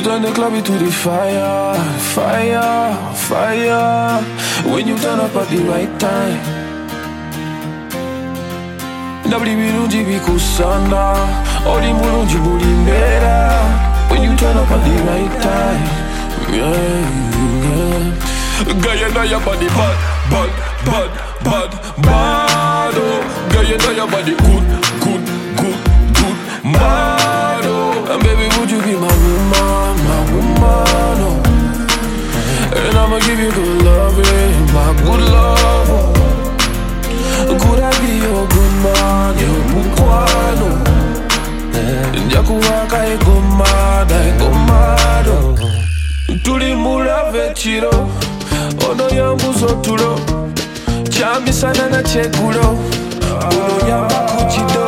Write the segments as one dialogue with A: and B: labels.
A: turn the club into the fire, fire, fire. When you turn up at the right time. Nabli birungi bikusanga, oli mulungi buli mbeera. When you turn up at the right time, yeah, yeah. Girl, you know your body bad, bad, bad, bad, bad, oh. Girl, you know your body good, good, good, good, bad, oh. And baby, would you be my woman, oh. And I'ma give you good loving, my good love, oh. Could I be your good man, your mukwano? Njakuwaka egomada, egomado. Tuli mulave chiro, ono yambuzo tulo. Chambisana na chegulo, ono yamba kuchido.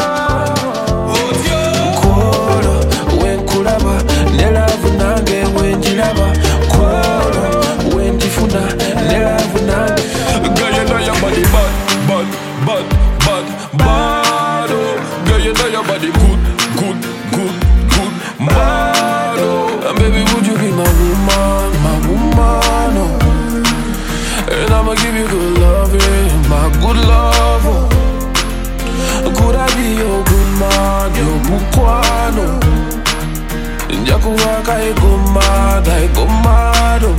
A: Kolo, wenkulaba, nelavu nange wenjilaba. Kolo, wenjifuna, nelavu nange. Girl, you know your body bad, bad, bad, bad, bad, oh. Girl, you know your body good, good, good, good, bad, oh. And baby, would you be my woman, oh. And I'ma give you good loving, my good love, oh. Could I be your good man, your mukwano? Njakuwaka egomada, egomado.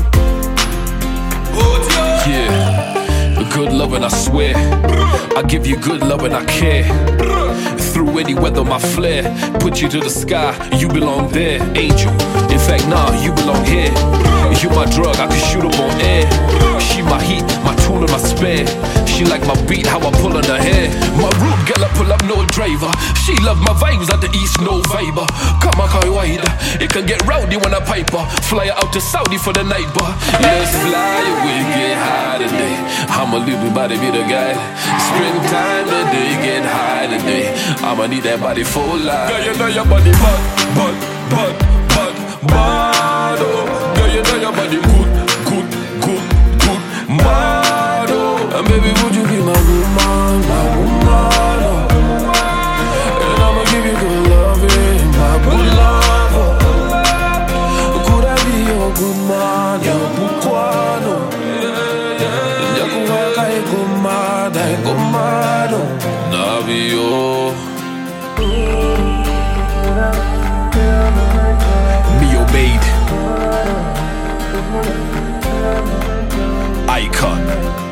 B: Yeah, good loving, I swear. I give you good loving, I care. Through any weather, my flair. Put you to the sky, you belong there, angel. In fact, nah, you belong here. You my drug, I can shoot up on air. She my heat, my tool and my spare. She like my beat, how I pull on her hair. My root girl, I pull up, no driver. She love my vibes at the east, no viber. Come on, call wide. It can get rowdy when I piper. Fly her out to Saudi for the night, but let's fly away, get high today. I'ma leave my body be the guy. Springtime today, get high today. I'ma need that body for life.
A: Girl, you know your body bad, bad, bad, bad, bad, oh. Girl, you know your body good, good, good, good, bad, oh. And baby, would you be my woman, oh. And I'ma give you good loving, my good love, oh. Could I be your good man, your mukwano? Njakuwaka egomada, egomado.
B: Navio Mio made Icon.